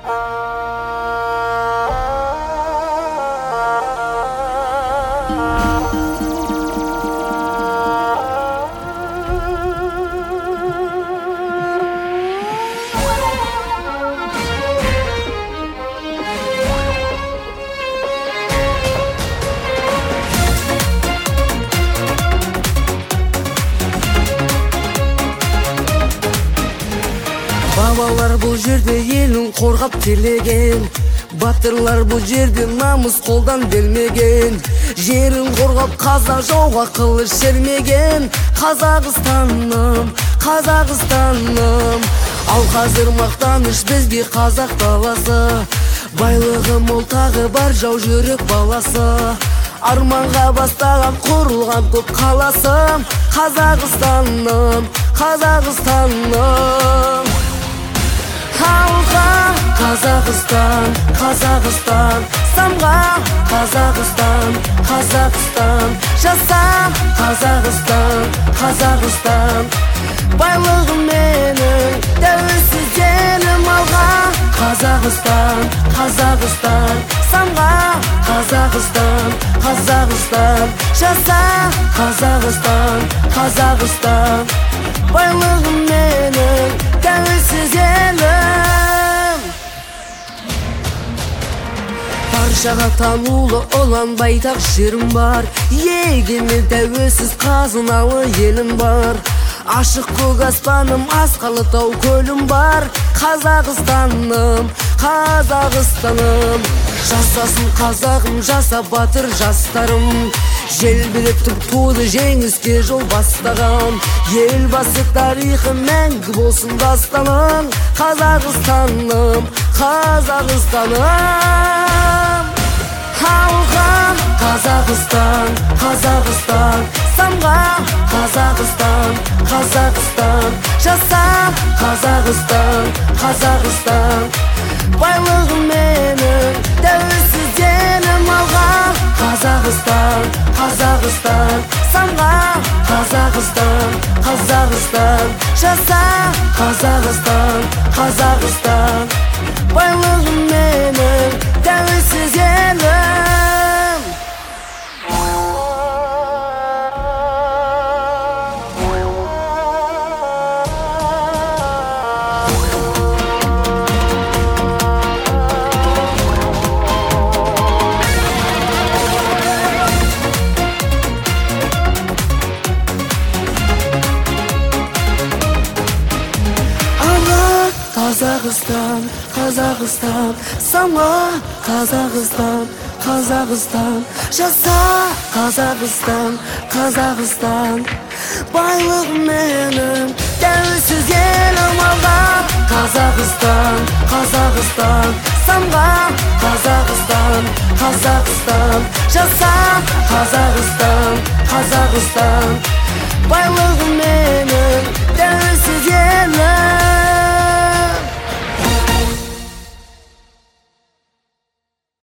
Бабалар бұл жерде елін қорғап терлеген, батырлар бұл жерде намыс қолдан бермеген. Жерін қорғап қазақ жауға қылыш сермеген. Қазақстаным, Қазақстаным, ал қазір мақтаныш бізге қазақ даласы. Байлығы мол тағы бар жау жүрек баласы. Арманға бастаған құрылған көп қаласым. Қазақстаным, Қазақстаным. Халқа Қазақстан, Қазақстан, самға Қазақстан, Қазақстан, жаса Қазақстан, Қазақстан. Байлығым менің, тәуелсіз елім алға. Қазақстан, Қазақстан, самға Қазақстан, Қазақстан, жаса Қазақстан, Қазақстан. Байлығым менің, тәуелсіз елім. Баршаға танулы ұлан байтақ жерім бар. Егемен тәуелсіз қазыналы елім бар. Ашық көк аспаным, асқалы тау көлім бар. Қазақстаным, Қазақстаным, жасасын қазағым, жаса батыр жастарым. Желбіреп тұр туды жеңіске жол бастаған. Елбасы тарихы мәңгі болсын дастаның. Қазақстаным, Қазақстаным. Халқым Қазақстан, Қазақстан, самға Қазақстан, Қазақстан, жаса Қазақстан, Қазақстан. Байлығым менің, тәуелсіз елім алға. Қазақстан, Қазақстан, самға Қазақстан, Қазақстан, жаса Қазақстан, Қазақстан. Байлығым менің, тәуелсіз елім. Қазақстан, Қазақстан, сама Қазақстан, Қазақстан, жаса Қазақстан, Қазақстан. Байлығым менің, тәуелсіз елім алға. Қазақстан, Қазақстан, самға Қазақстан, Қазақстан, жаса Қазақстан, Қазақстан.